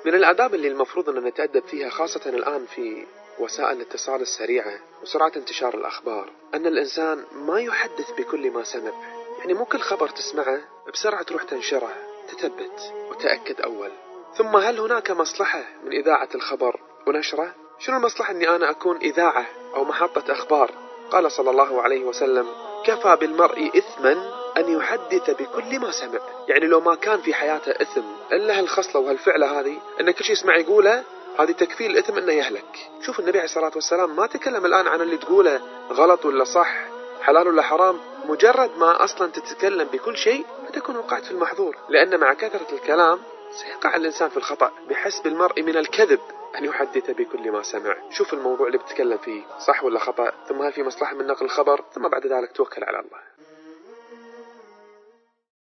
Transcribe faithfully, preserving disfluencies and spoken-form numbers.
من الآداب اللي المفروض أن نتأدب فيها خاصة الآن في وسائل الاتصال السريعة وسرعة انتشار الأخبار أن الإنسان ما يحدث بكل ما سمع. يعني مو كل خبر تسمعه بسرعة تروح تنشره، تثبت وتأكد أول. ثم هل هناك مصلحة من إذاعة الخبر ونشره؟ شنو المصلحة أني أنا أكون إذاعة أو محطة أخبار؟ قال صلى الله عليه وسلم: كفى بالمرء إثما أن يحدث بكل ما سمع. يعني لو ما كان في حياته إثم إلا هالخصلة وهالفعلة هذه، أن كل شيء يسمع يقوله، هذه تكفير الإثم أنه يهلك. شوف النبي عليه الصلاة والسلام ما تكلم الآن عن اللي تقوله غلط ولا صح، حلال ولا حرام. مجرد ما أصلا تتكلم بكل شيء فتكون وقعت في المحظور، لأن مع كثرة الكلام سيقع الإنسان في الخطأ. بحسب المرء من الكذب أن يحدث بكل ما سمع. شوف الموضوع اللي بتتكلم فيه صح ولا خطأ، ثم هل في مصلحة من نقل الخبر، ثم بعد ذلك توكل على الله.